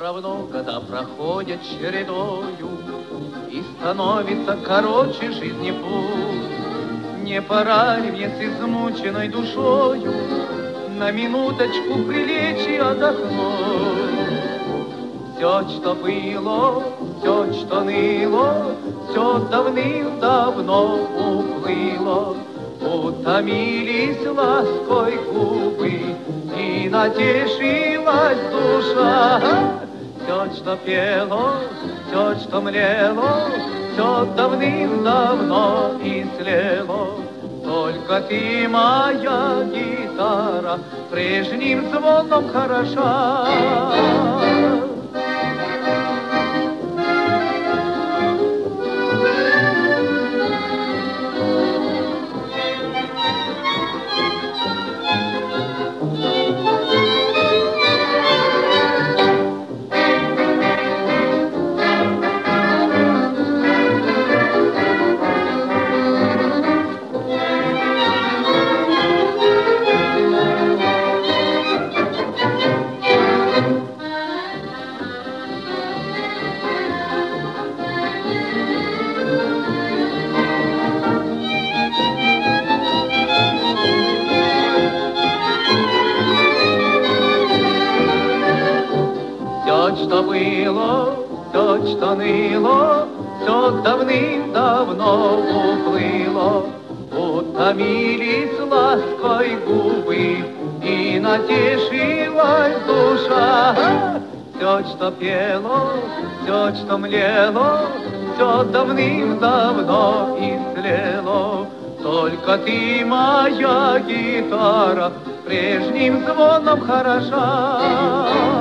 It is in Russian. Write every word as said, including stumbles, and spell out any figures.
равно года проходят чередою, и становится короче жизни путь. Не пора ли мне с измученной душою на минуточку прилечь и отдохнуть? Все, что было, все, что ныло, все давным-давно уплыло. Утомились лаской губы, и натешилась душа. Все, что пело, все, что млело, все давным-давно истлело. Только ты, моя гитара, прежним звоном хороша. Что было, то, что ныло, все давным-давно уплыло. Утомились лаской губы, и натешилась душа. Все, что пело, все, что млело, все давным-давно истлело. Только ты, моя гитара, прежним звоном хороша.